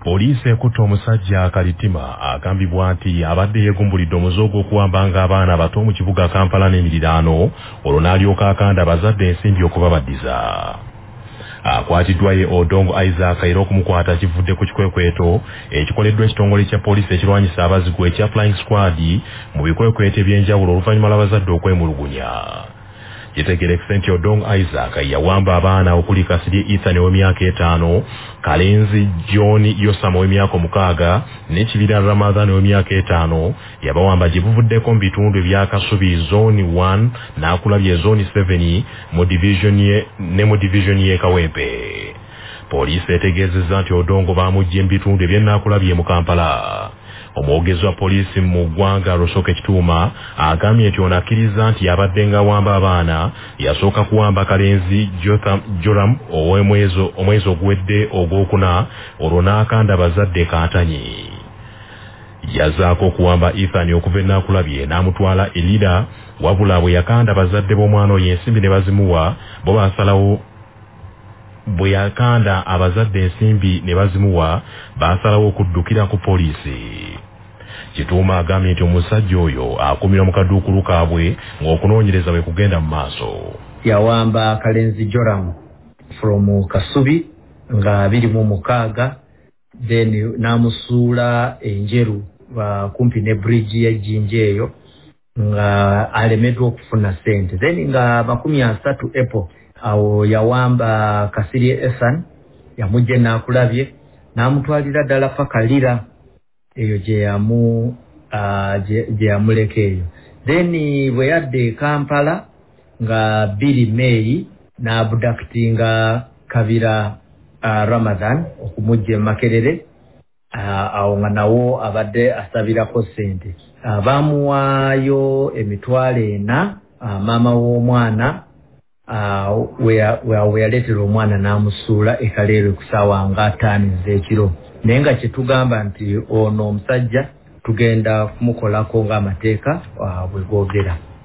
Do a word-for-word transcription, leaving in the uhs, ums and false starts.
Poliisi ekutte omusajja Kalitima agambibwa nti abadde yeegumbulidde omuzogo okuwambanga abaana abato mu kibuga Kampala n'emiriraano olwo n'alyoka akanda abazadde ensimbi okubabaddiza. Akwatiddwa ye Odongo Isaac era okumukwata kivudde ku kikwekweto ekikoleddwa ekitongole kya poliisi ekirwanyisa abazigu ekya Flying Squad mu bikwekweto eby'enjawulo oluvannyuma lw'abazadde okwemulugunya. Kitegerekese nti Odongo Isaac yawamba abaana okuli Kasirye Ethan ow'emyaka etaano, Kalenzi John Yosam ow'emyaka omukaaga ne Kibira Ramadhan ow'emyaka etaano, yabawamba gye buvuddeko mu bitundu ebya Kasubi Zone one n'akulabye Zone seven mu division ye ne mu division ye Kawempe. Poliisi etegeezezza nti Odongo baamugye mu bitundu eby'enaakulabye mu Kampala. Omwogezi wa poliisi mu ggwanga Lusoke Kituuma agambye nti ono akkiriza nti yabadde nga wamba abaana yasooka kuwamba Kalenzi Jotham Joram ow'omwezo omwezi oguwedde ogwokuna olwo n'akanda abazadde Kantanyi. Yazaako okuwamba Ethan okuva enaakulabye n'amutwala Elida wabula bwe yakanda abazadde b'omwana oyo ensimbi ne bazimuwa bo baasalawo bwe yakanda abazadde ensimbi ne bazimuwa baasalawo okuddukira ku poliisi. Kituuma agambye nti omusajja oyo akumirwa mu kaduukulu kaabwe ng'okunoonyereza bwe kugenda mu maaso. Yawamba Kalenzi Joram from Kasubi nga abiri mu mukaaga then n'amusuula enjeru uh, kumpi ne bridge ya Jinja eyo nga alemeddwa okufuna ssente then nga makumi asatu April awo yawamba Kasirye Ethan yamujje n'akulabye n'amutwalira ddala paka Lira eyo gye yamu uh, gye yamuleka eyo then bwe yadde Kampala nga biri May n'abductinga Kabira uh, Ramadhan okumujja Makerere uh, awo nga nawo abadde asabirako ssente uh, bamuwaayo emitwalo ena uh, maama w'omwana uh, we yaleetera omwana n'amusuula ekaleero ku ssaawa nga ttaano ez'ekiro naye nga kye tugamba nti ono omusajja tugenda kumukolako ng'amateeka uh, bwe googera.